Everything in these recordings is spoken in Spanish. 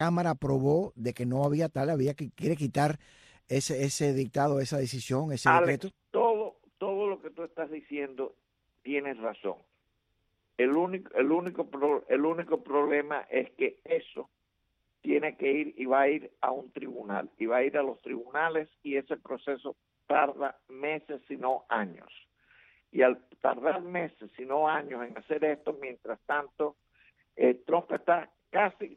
Cámara aprobó de que no había tal, quiere quitar ese dictado, esa decisión, ese Alex, decreto. todo lo que tú estás diciendo tienes razón. El único problema es que eso tiene que ir y va a ir a un tribunal, y va a ir a los tribunales, y ese proceso tarda meses, si no años. Y al tardar meses, si no años en hacer esto, mientras tanto, Trump está casi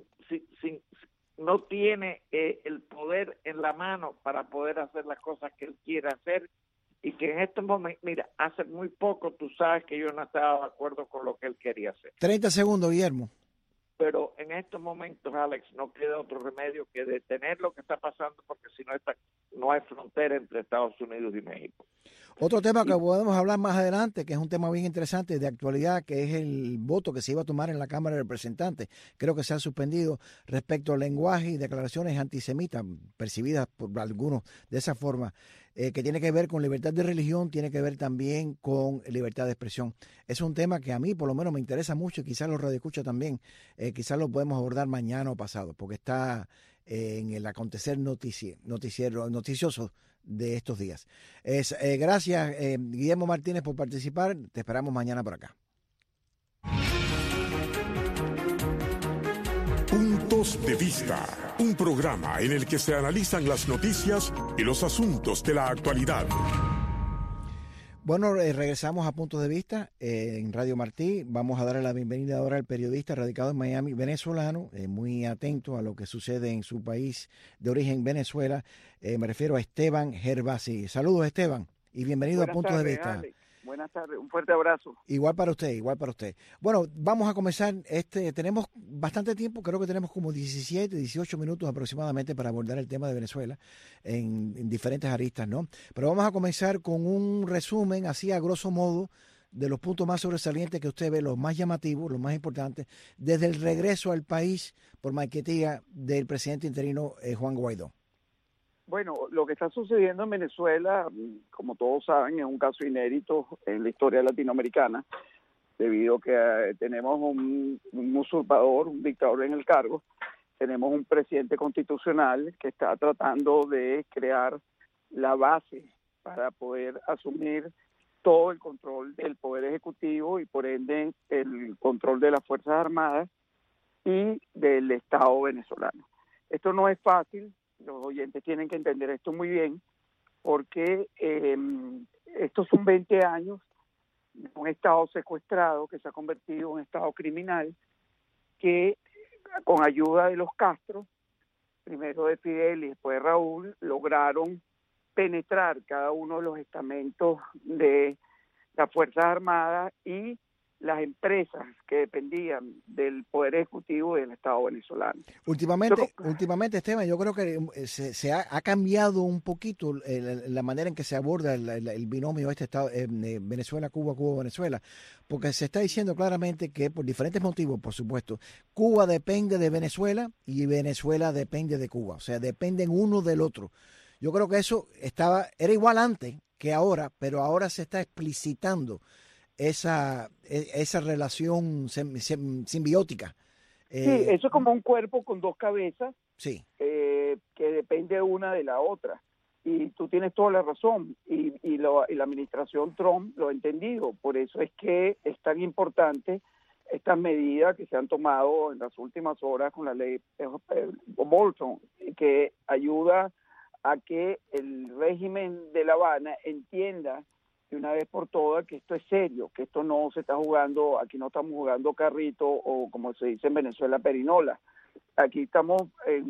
no tiene el poder en la mano para poder hacer las cosas que él quiere hacer, y que en este momento, mira, hace muy poco tú sabes que yo no estaba de acuerdo con lo que él quería hacer. 30 segundos, Guillermo. Pero en estos momentos, Alex, no queda otro remedio que detener lo que está pasando, porque si no, no hay frontera entre Estados Unidos y México. Otro tema que podemos hablar más adelante, que es un tema bien interesante de actualidad, que es el voto que se iba a tomar en la Cámara de Representantes. Creo que se ha suspendido respecto al lenguaje y declaraciones antisemitas, percibidas por algunos de esa forma, que tiene que ver con libertad de religión, tiene que ver también con libertad de expresión. Es un tema que a mí por lo menos me interesa mucho, y quizás los radioescuchas también, quizás lo podemos abordar mañana o pasado, porque está en el acontecer noticioso de estos días. Gracias, Guillermo Martínez, por participar. Te esperamos mañana por acá. Puntos de Vista, un programa en el que se analizan las noticias y los asuntos de la actualidad. Bueno, regresamos a Puntos de Vista en Radio Martí. Vamos a darle la bienvenida ahora al periodista radicado en Miami, venezolano, muy atento a lo que sucede en su país de origen, Venezuela. Me refiero a Esteban Gervasi. Saludos, Esteban, y bienvenido a Puntos de Vista. Alex. Buenas tardes, un fuerte abrazo. Igual para usted, igual para usted. Bueno, vamos a comenzar. Tenemos bastante tiempo, creo que tenemos como 17, 18 minutos aproximadamente para abordar el tema de Venezuela en diferentes aristas, ¿no? Pero vamos a comenzar con un resumen, así a grosso modo, de los puntos más sobresalientes que usted ve, los más llamativos, los más importantes, desde el regreso al país por marquetía del presidente interino Juan Guaidó. Bueno, lo que está sucediendo en Venezuela, como todos saben, es un caso inédito en la historia latinoamericana, debido a que tenemos un usurpador, un dictador en el cargo, tenemos un presidente constitucional que está tratando de crear la base para poder asumir todo el control del Poder Ejecutivo y por ende el control de las Fuerzas Armadas y del Estado venezolano. Esto no es fácil. Los oyentes tienen que entender esto muy bien, porque estos son 20 años de un Estado secuestrado que se ha convertido en un Estado criminal, que con ayuda de los Castro, primero de Fidel y después de Raúl, lograron penetrar cada uno de los estamentos de las Fuerzas Armadas y las empresas que dependían del Poder Ejecutivo y del Estado venezolano. Últimamente, Esteban, yo creo que se ha cambiado un poquito la manera en que se aborda el binomio Estado Venezuela-Cuba, Cuba-Venezuela, porque se está diciendo claramente que por diferentes motivos, por supuesto, Cuba depende de Venezuela y Venezuela depende de Cuba, o sea, dependen uno del otro. Yo creo que eso era igual antes que ahora, pero ahora se está explicitando esa relación simbiótica. Sí, eso es como un cuerpo con dos cabezas, sí. Que depende una de la otra. Y tú tienes toda la razón, y la administración Trump lo ha entendido. Por eso es que es tan importante estas medidas que se han tomado en las últimas horas con la ley Bolton, que ayuda a que el régimen de La Habana entienda de una vez por todas que esto es serio, que esto no se está jugando, aquí no estamos jugando carrito o como se dice en Venezuela, perinola. Aquí estamos,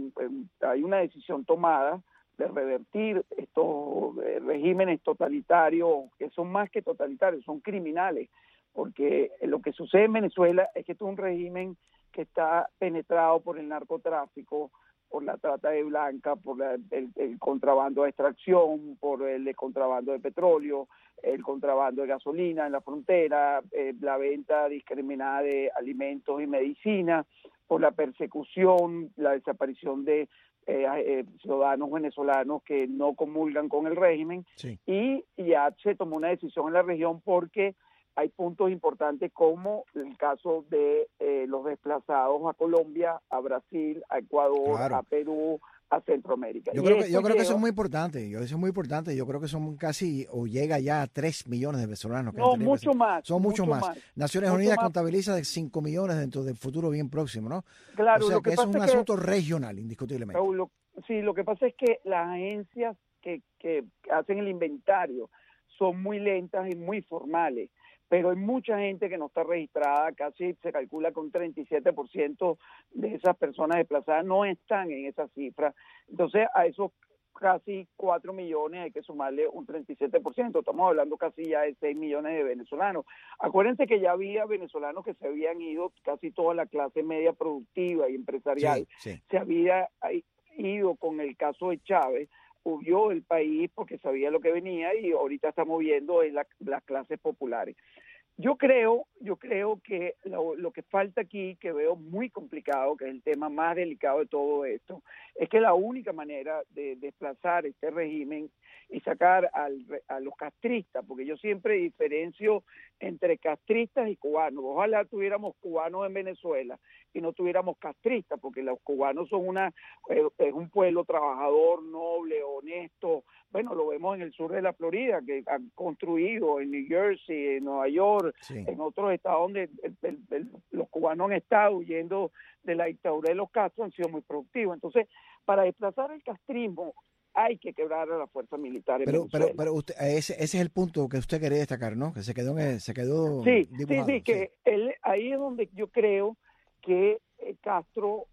hay una decisión tomada de revertir estos regímenes totalitarios, que son más que totalitarios, son criminales, porque lo que sucede en Venezuela es que esto es un régimen que está penetrado por el narcotráfico, por la trata de blanca, por el contrabando de extracción, por el contrabando de petróleo, el contrabando de gasolina en la frontera, la venta discriminada de alimentos y medicinas, por la persecución, la desaparición de ciudadanos venezolanos que no comulgan con el régimen. Sí. Y ya se tomó una decisión en la región porque hay puntos importantes como el caso de los desplazados a Colombia, a Brasil, a Ecuador, Claro. a Perú, a Centroamérica. Yo creo que eso es muy importante. Eso es muy importante. Yo creo que son casi, o llega ya a 3 millones de venezolanos. No, mucho más. Son mucho más. Naciones Unidas más. contabiliza de 5 millones dentro del futuro bien próximo, ¿no? Claro, o sea lo que es pasa un es asunto regional, indiscutiblemente. Raúl, lo que pasa es que las agencias que hacen el inventario son muy lentas y muy formales, pero hay mucha gente que no está registrada, casi se calcula que un 37% de esas personas desplazadas no están en esa cifra. Entonces, a esos casi 4 millones hay que sumarle un 37%, estamos hablando casi ya de 6 millones de venezolanos. Acuérdense que ya había venezolanos que se habían ido, casi toda la clase media productiva y empresarial, se había ido con el caso de Chávez, huyó del país porque sabía lo que venía y ahorita estamos viendo en las clases populares. Yo creo que lo que falta aquí, que veo muy complicado, que es el tema más delicado de todo esto, es que la única manera de desplazar este régimen y sacar a los castristas, porque yo siempre diferencio entre castristas y cubanos. Ojalá tuviéramos cubanos en Venezuela y no tuviéramos castristas, porque los cubanos son es un pueblo trabajador, noble, honesto. Bueno, lo vemos en el sur de la Florida, que han construido en New Jersey, en Nueva York, en otros estados donde los cubanos han estado huyendo de la dictadura de los Castro, han sido muy productivos. Entonces, para desplazar el castrismo, hay que quebrar a la fuerza militar en Venezuela. Pero usted, ese es el punto que usted quería destacar, ¿no? Que se quedó dibujado. Sí, ahí es donde yo creo que Castro,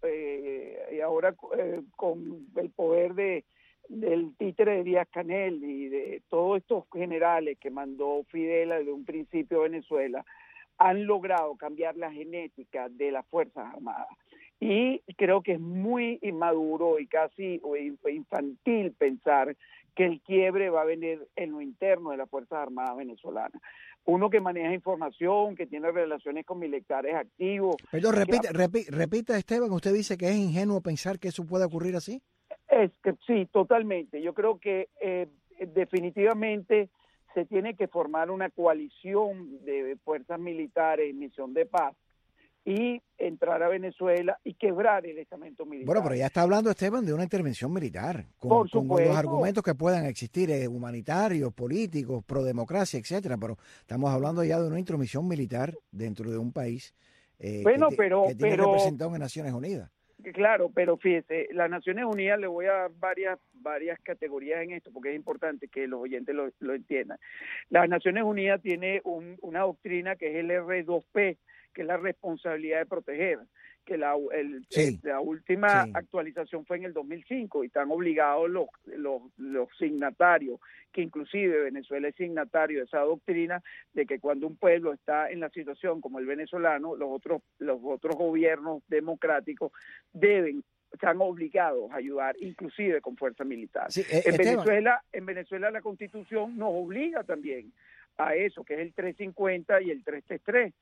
y ahora con el poder del títere de Díaz-Canel y de todos estos generales que mandó Fidel desde un principio a Venezuela, han logrado cambiar la genética de las Fuerzas Armadas. Y creo que es muy inmaduro y casi infantil pensar que el quiebre va a venir en lo interno de las Fuerzas Armadas venezolanas. Uno que maneja información, que tiene relaciones con militares activos. Perdón, repita, Esteban, ¿usted dice que es ingenuo pensar que eso pueda ocurrir así? Sí, totalmente. Yo creo que definitivamente se tiene que formar una coalición de fuerzas militares en misión de paz y entrar a Venezuela y quebrar el estamento militar. Bueno, pero ya está hablando, Esteban, de una intervención militar, con los argumentos que puedan existir, humanitarios, políticos, pro-democracia, etcétera, pero estamos hablando ya de una intromisión militar dentro de un país que tiene representado en Naciones Unidas. Claro, pero fíjese, las Naciones Unidas, le voy a dar varias categorías en esto, porque es importante que los oyentes lo entiendan. Las Naciones Unidas tiene una doctrina que es el R2P, que es la responsabilidad de proteger, que la última actualización fue en el 2005 y están obligados los signatarios, que inclusive Venezuela es signatario de esa doctrina, de que cuando un pueblo está en la situación como el venezolano, los otros gobiernos democráticos están obligados a ayudar, inclusive con fuerza militar. Sí, en Venezuela la Constitución nos obliga también a eso, que es el 350 y el 333,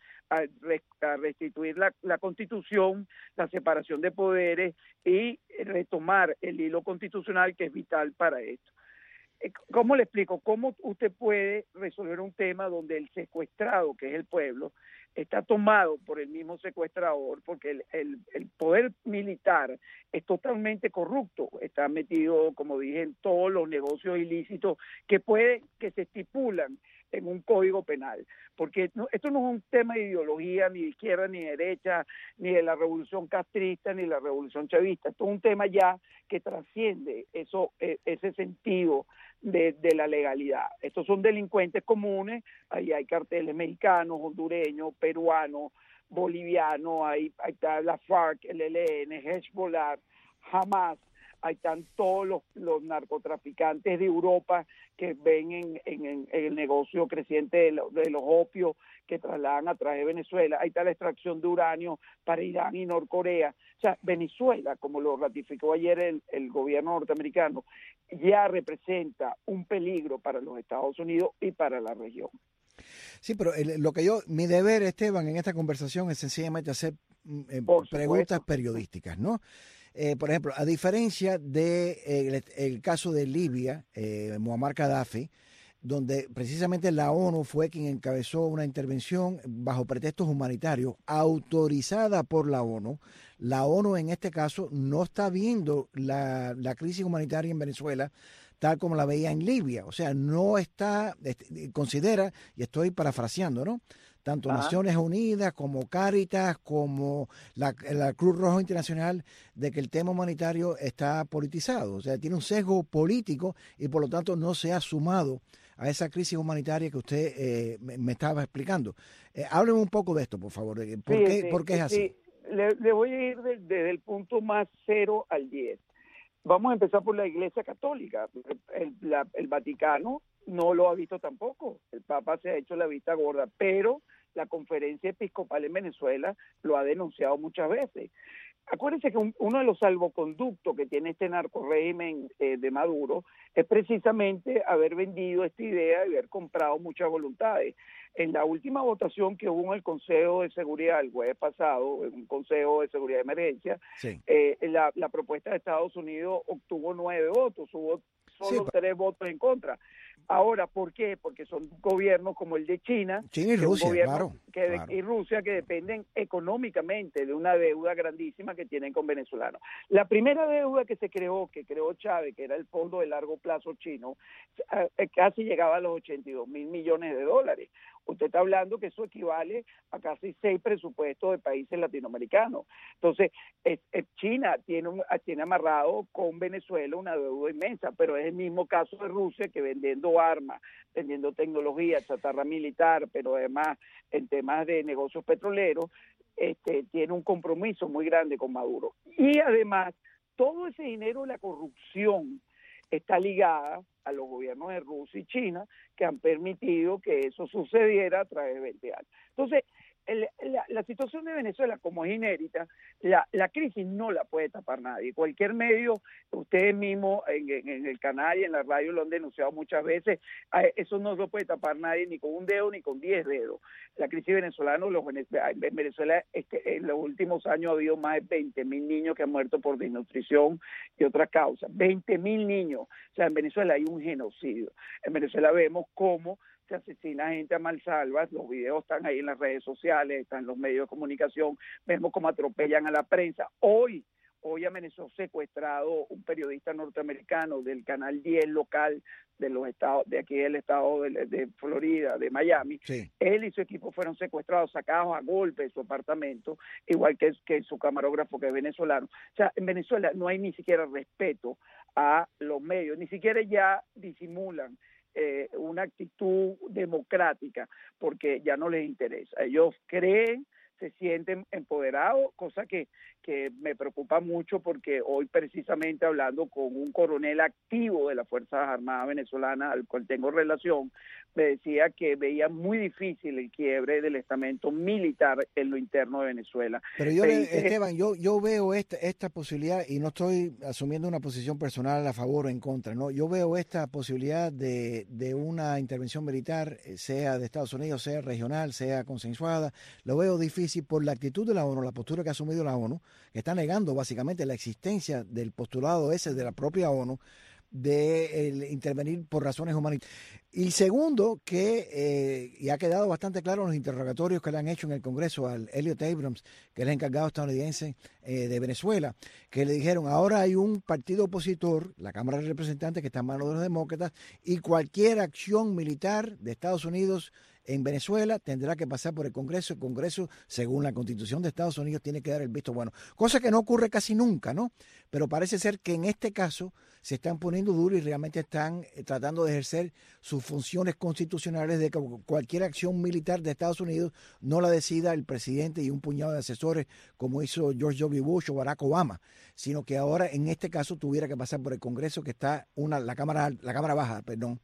a restituir la Constitución, la separación de poderes y retomar el hilo constitucional, que es vital para esto. ¿Cómo le explico? ¿Cómo usted puede resolver un tema donde el secuestrado, que es el pueblo, está tomado por el mismo secuestrador, porque el poder militar es totalmente corrupto, está metido, como dije, en todos los negocios ilícitos que se estipulan en un código penal, porque esto no es un tema de ideología ni de izquierda ni de derecha, ni de la revolución castrista ni de la revolución chavista. Esto es un tema ya que trasciende ese sentido de la legalidad. Estos son delincuentes comunes, ahí hay carteles mexicanos, hondureños, peruanos, bolivianos, ahí está la FARC, el ELN, Hezbollah, Hamas. Ahí están todos los narcotraficantes de Europa que ven en el negocio creciente de los opios que trasladan a través de Venezuela. Ahí está la extracción de uranio para Irán y Norcorea. O sea, Venezuela, como lo ratificó ayer el gobierno norteamericano, ya representa un peligro para los Estados Unidos y para la región. Sí, pero mi deber, Esteban, en esta conversación es sencillamente hacer preguntas periodísticas, ¿no? Por ejemplo, a diferencia de el caso de Libia, Muammar Gaddafi, donde precisamente la ONU fue quien encabezó una intervención bajo pretextos humanitarios autorizada por la ONU. La ONU en este caso no está viendo la crisis humanitaria en Venezuela tal como la veía en Libia. O sea, no está, considera, y estoy parafraseando, ¿no? Tanto Naciones Unidas como Cáritas, como la Cruz Roja Internacional, de que el tema humanitario está politizado. O sea, tiene un sesgo político y por lo tanto no se ha sumado a esa crisis humanitaria que usted me estaba explicando. Hábleme un poco de esto, por favor. ¿Por qué es así? Sí. Le voy a ir desde el punto más 0 al 10. Vamos a empezar por la Iglesia Católica. El Vaticano no lo ha visto tampoco. El Papa se ha hecho la vista gorda, pero la Conferencia Episcopal en Venezuela lo ha denunciado muchas veces. Acuérdense que uno de los salvoconductos que tiene este narcorrégimen de Maduro es precisamente haber vendido esta idea y haber comprado muchas voluntades. En la última votación que hubo en el Consejo de Seguridad el jueves pasado, en un Consejo de Seguridad de Emergencia, sí. La propuesta de Estados Unidos obtuvo 9 votos, hubo solo 3 votos en contra. Ahora, ¿por qué? Porque son gobiernos como el de China y Rusia, claro. Y Rusia, que dependen económicamente de una deuda grandísima que tienen con venezolanos. La primera deuda que creó Chávez, que era el Fondo de Largo Plazo chino, casi llegaba a los 82 mil millones de dólares. Usted está hablando que eso equivale a casi 6 presupuestos de países latinoamericanos. Entonces, China tiene amarrado con Venezuela una deuda inmensa, pero es el mismo caso de Rusia, que vendiendo armas, vendiendo tecnología, chatarra militar, pero además en temas de negocios petroleros, tiene un compromiso muy grande con Maduro. Y además, todo ese dinero de la corrupción está ligada a los gobiernos de Rusia y China, que han permitido que eso sucediera a través de 20 años. Entonces, la situación de Venezuela, como es inédita, la crisis no la puede tapar nadie. Cualquier medio, ustedes mismos en el canal y en la radio lo han denunciado muchas veces, eso no lo puede tapar nadie ni con un dedo ni con 10 dedos. La crisis venezolana, en Venezuela en los últimos años ha habido más de 20,000 niños que han muerto por desnutrición y otras causas. 20,000 niños. O sea, en Venezuela hay un genocidio. En Venezuela vemos cómo se asesina gente a mansalva, los videos están ahí en las redes sociales, están en los medios de comunicación, vemos cómo atropellan a la prensa. Hoy amaneció secuestrado un periodista norteamericano del canal 10 local de los estados, de aquí del estado de Florida, de Miami. Sí. Él y su equipo fueron secuestrados, sacados a golpe de su apartamento, igual que su camarógrafo, que es venezolano. O sea, en Venezuela no hay ni siquiera respeto a los medios, ni siquiera ya disimulan una actitud democrática, porque ya no les interesa. Ellos creen, se sienten empoderados, cosa que me preocupa mucho, porque hoy precisamente hablando con un coronel activo de las Fuerzas Armadas venezolanas, al cual tengo relación, me decía que veía muy difícil el quiebre del estamento militar en lo interno de Venezuela. Pero Esteban, yo veo esta posibilidad, y no estoy asumiendo una posición personal a favor o en contra, ¿no? Yo veo esta posibilidad de una intervención militar, sea de Estados Unidos, sea regional, sea consensuada. Lo veo difícil por la actitud de la ONU, la postura que ha asumido la ONU, que está negando básicamente la existencia del postulado ese de la propia ONU de intervenir por razones humanitarias. Y segundo, y ha quedado bastante claro en los interrogatorios que le han hecho en el Congreso al Elliot Abrams, que es el encargado estadounidense de Venezuela, que le dijeron: ahora hay un partido opositor, la Cámara de Representantes, que está en manos de los demócratas, y cualquier acción militar de Estados Unidos en Venezuela tendrá que pasar por el Congreso. El Congreso, según la Constitución de Estados Unidos, tiene que dar el visto bueno. Cosa que no ocurre casi nunca, ¿no? Pero parece ser que en este caso se están poniendo duro y realmente están tratando de ejercer sus funciones constitucionales, de que cualquier acción militar de Estados Unidos no la decida el presidente y un puñado de asesores, como hizo George W. Bush o Barack Obama, sino que ahora en este caso tuviera que pasar por el Congreso, que está la Cámara Baja,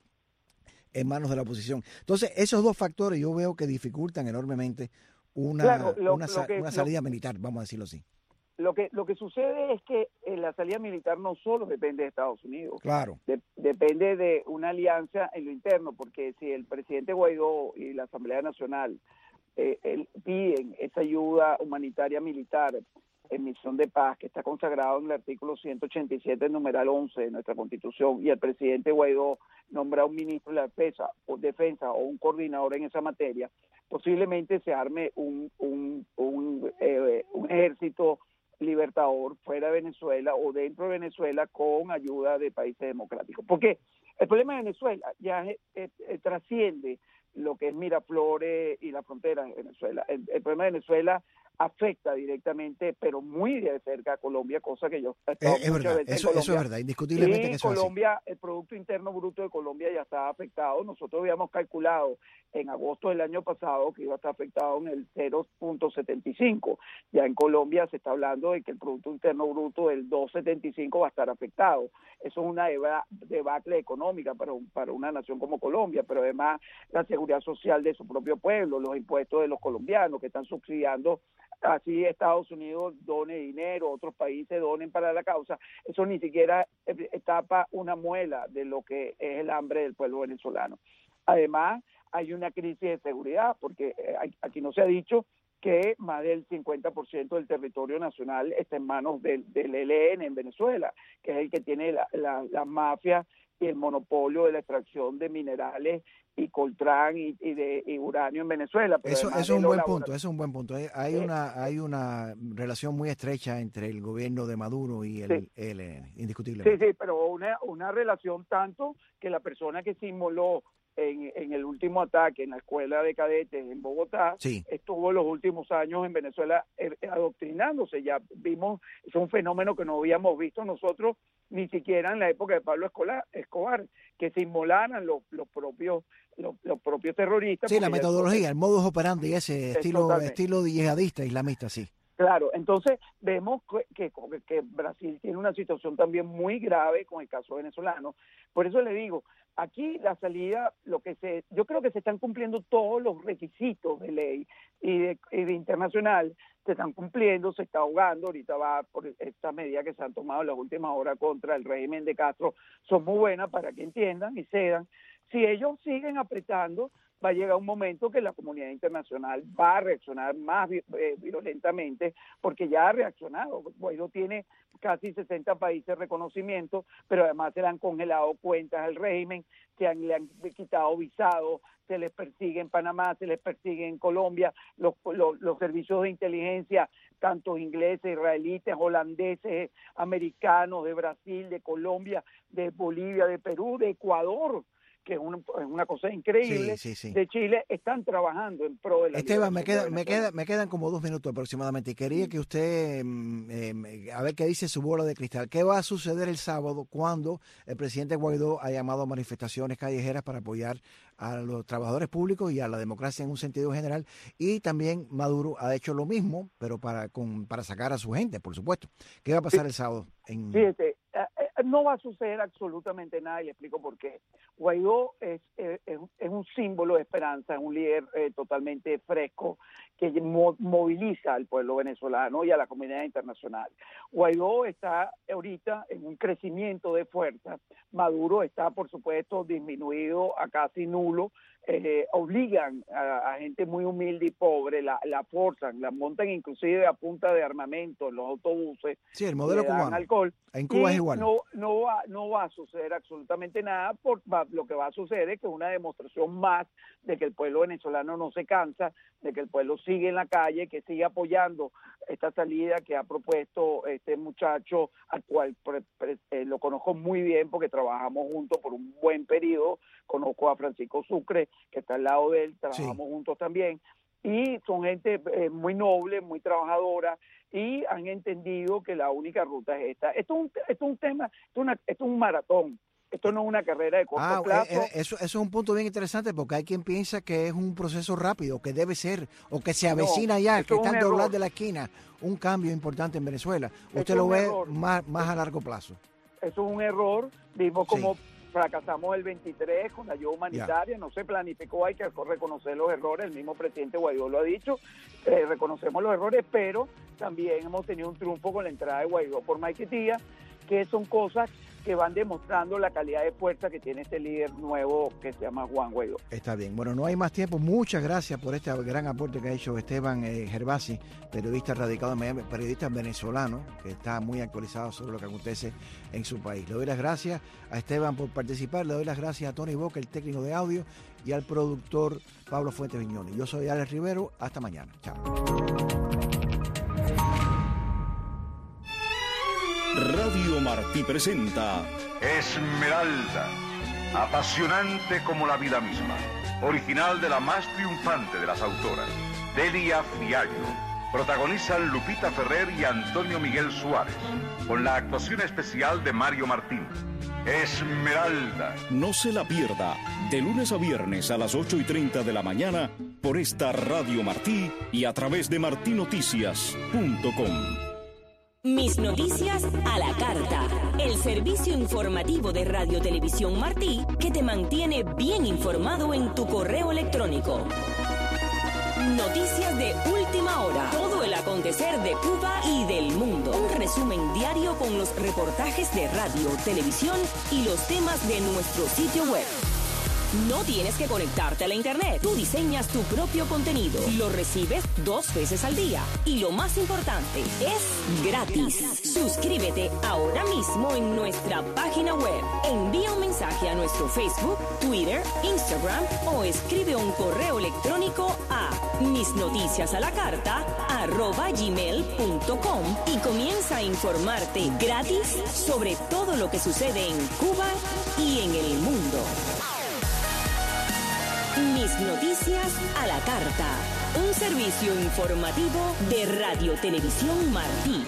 en manos de la oposición. Entonces, esos dos factores yo veo que dificultan enormemente una salida militar, vamos a decirlo así. Lo que sucede es que la salida militar no solo depende de Estados Unidos. Claro. Depende de una alianza en lo interno, porque si el presidente Guaidó y la Asamblea Nacional piden esa ayuda humanitaria militar en misión de paz, que está consagrado en el artículo 187, numeral 11 de nuestra Constitución, y el presidente Guaidó nombra un ministro de la defensa o un coordinador en esa materia, posiblemente se arme un ejército libertador fuera de Venezuela o dentro de Venezuela con ayuda de países democráticos. Porque el problema de Venezuela ya trasciende lo que es Miraflores y la frontera de Venezuela. El problema de Venezuela afecta directamente, pero muy de cerca a Colombia, cosa que yo he estado muchas veces en Colombia. Eso es verdad, indiscutiblemente que eso es Colombia, el Producto Interno Bruto de Colombia ya está afectado. Nosotros habíamos calculado en agosto del año pasado que iba a estar afectado en el 0.75. Ya en Colombia se está hablando de que el Producto Interno Bruto del 2.75 va a estar afectado. Eso es una debacle económica para una nación como Colombia, pero además la seguridad social de su propio pueblo, los impuestos de los colombianos que están subsidiando, así Estados Unidos done dinero, otros países donen para la causa, eso ni siquiera tapa una muela de lo que es el hambre del pueblo venezolano. Además, hay una crisis de seguridad, porque aquí no se ha dicho que más del 50% del territorio nacional está en manos del ELN en Venezuela, que es el que tiene la mafia y el monopolio de la extracción de minerales y coltrán y uranio en Venezuela. Pero eso es un buen punto, eso es un buen punto. Hay una relación muy estrecha entre el gobierno de Maduro y el ELN, indiscutiblemente. Sí, pero una relación tanto que la persona que se inmoló en el último ataque en la escuela de cadetes en Bogotá, estuvo los últimos años en Venezuela adoctrinándose. Ya vimos, es un fenómeno que no habíamos visto nosotros ni siquiera en la época de Pablo Escobar, que se inmolaran los propios terroristas. Sí, la metodología, el modus operandi, ese estilo yihadista islamista, sí. Claro, entonces vemos que Brasil tiene una situación también muy grave con el caso venezolano. Por eso le digo, aquí la salida, yo creo que se están cumpliendo todos los requisitos de ley y de internacional, se están cumpliendo, se está ahogando, ahorita va por estas medidas que se han tomado en las últimas horas contra el régimen de Castro, son muy buenas para que entiendan y cedan. Si ellos siguen apretando, va a llegar un momento que la comunidad internacional va a reaccionar más violentamente, porque ya ha reaccionado. Guaidó tiene casi 60 países de reconocimiento, pero además se le han congelado cuentas al régimen, le han quitado visados, se les persigue en Panamá, se les persigue en Colombia, los servicios de inteligencia, tanto ingleses, israelites, holandeses, americanos, de Brasil, de Colombia, de Bolivia, de Perú, de Ecuador, que es una cosa increíble, de Chile, están trabajando en pro de la Esteban, me quedan como 2 minutos aproximadamente y quería que usted, a ver qué dice su bola de cristal. ¿Qué va a suceder el sábado cuando el presidente Guaidó ha llamado a manifestaciones callejeras para apoyar a los trabajadores públicos y a la democracia en un sentido general? Y también Maduro ha hecho lo mismo, pero para sacar a su gente, por supuesto. ¿Qué va a pasar el sábado? Fíjate, no va a suceder absolutamente nada y le explico por qué. Guaidó es un símbolo de esperanza, es un líder totalmente fresco que moviliza al pueblo venezolano y a la comunidad internacional. Guaidó está ahorita en un crecimiento de fuerza. Maduro está, por supuesto, disminuido a casi nulo. Obligan a gente muy humilde y pobre, la forzan, la montan inclusive a punta de armamento en los autobuses. Sí, el modelo cubano. Alcohol. En Cuba es igual. No va a suceder absolutamente nada. Lo que va a suceder es que es una demostración más de que el pueblo venezolano no se cansa, de que el pueblo sigue en la calle, que sigue apoyando esta salida que ha propuesto este muchacho, al cual lo conozco muy bien porque trabajamos juntos por un buen periodo. Conozco a Francisco Sucre, que está al lado de él, trabajamos juntos también, y son gente muy noble, muy trabajadora, y han entendido que la única ruta es esta. Esto es un tema, esto es un maratón. Esto no es una carrera de corto plazo. Eso es un punto bien interesante, porque hay quien piensa que es un proceso rápido, que debe ser, o que se avecina ya, que está al doblar de la esquina, un cambio importante en Venezuela. Usted lo ve más a largo plazo. Eso es un error. Vimos como fracasamos el 23 con la ayuda humanitaria, no se planificó, hay que reconocer los errores, el mismo presidente Guaidó lo ha dicho, reconocemos los errores, pero también hemos tenido un triunfo con la entrada de Guaidó por Maiquetía, que son cosas que van demostrando la calidad de fuerza que tiene este líder nuevo que se llama Juan Guaidó. Está bien. Bueno, no hay más tiempo. Muchas gracias por este gran aporte que ha hecho Esteban Gervasi, periodista radicado en Miami, periodista venezolano, que está muy actualizado sobre lo que acontece en su país. Le doy las gracias a Esteban por participar, le doy las gracias a Tony Boca, el técnico de audio, y al productor Pablo Fuentes Viñoni. Yo soy Alex Rivero. Hasta mañana. Chao. Radio Martí presenta Esmeralda, apasionante como la vida misma, original de la más triunfante de las autoras, Delia Fiallo. Protagonizan Lupita Ferrer y Antonio Miguel Suárez, con la actuación especial de Mario Martín. Esmeralda. No se la pierda, de lunes a viernes a las 8:30 de la mañana por esta Radio Martí y a través de martinoticias.com. Mis Noticias a la Carta, el servicio informativo de Radio Televisión Martí que te mantiene bien informado en tu correo electrónico. Noticias de última hora, todo el acontecer de Cuba y del mundo. Un resumen diario con los reportajes de radio, televisión y los temas de nuestro sitio web. No tienes que conectarte a la internet. Tú diseñas tu propio contenido. Lo recibes 2 veces al día. Y lo más importante, es gratis. Suscríbete ahora mismo en nuestra página web. Envía un mensaje a nuestro Facebook, Twitter, Instagram o escribe un correo electrónico a misnoticiasalacarta@gmail.com y comienza a informarte gratis sobre todo lo que sucede en Cuba y en el mundo. Mis Noticias a la Carta, un servicio informativo de Radio Televisión Martí.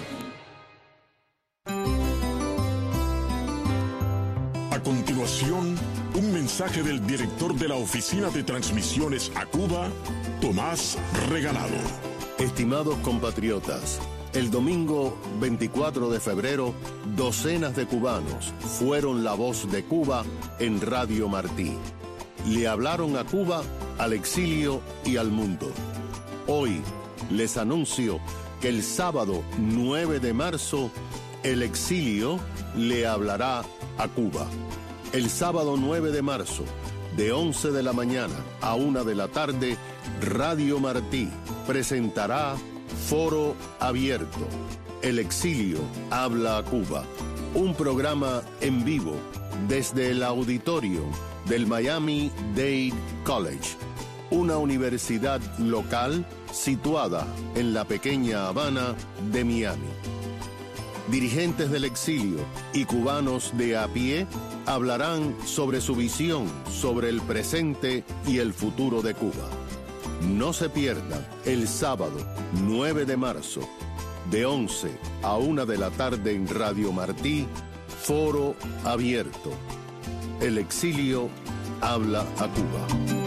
A continuación, un mensaje del director de la Oficina de Transmisiones a Cuba, Tomás Regalado. Estimados compatriotas, el domingo 24 de febrero, docenas de cubanos fueron la voz de Cuba en Radio Martí. Le hablaron a Cuba, al exilio y al mundo. Hoy les anuncio que el sábado 9 de marzo, el exilio le hablará a Cuba. El sábado 9 de marzo, de 11 de la mañana a 1 de la tarde, Radio Martí presentará Foro Abierto. El exilio habla a Cuba. Un programa en vivo desde el auditorio del Miami-Dade College, una universidad local situada en la pequeña Habana de Miami. Dirigentes del exilio y cubanos de a pie hablarán sobre su visión sobre el presente y el futuro de Cuba. No se pierdan el sábado 9 de marzo, de 11 a 1 de la tarde en Radio Martí, Foro Abierto. El exilio habla a Cuba.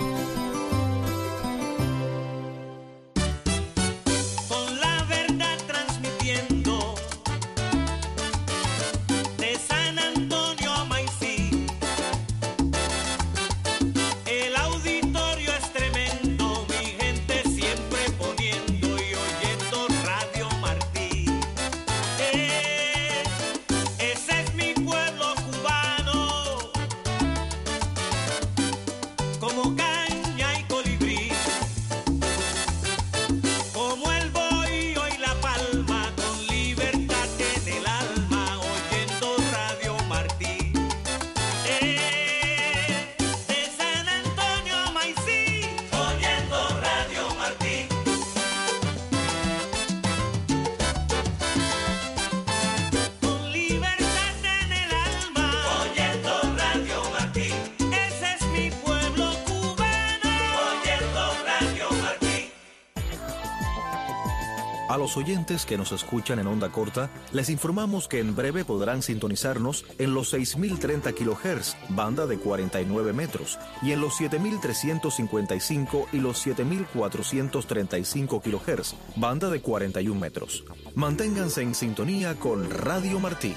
A los oyentes que nos escuchan en onda corta, les informamos que en breve podrán sintonizarnos en los 6.030 kHz, banda de 49 metros, y en los 7.355 y los 7.435 kHz, banda de 41 metros. Manténganse en sintonía con Radio Martí.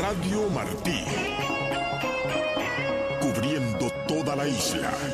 Radio Martí. Cubriendo toda la isla.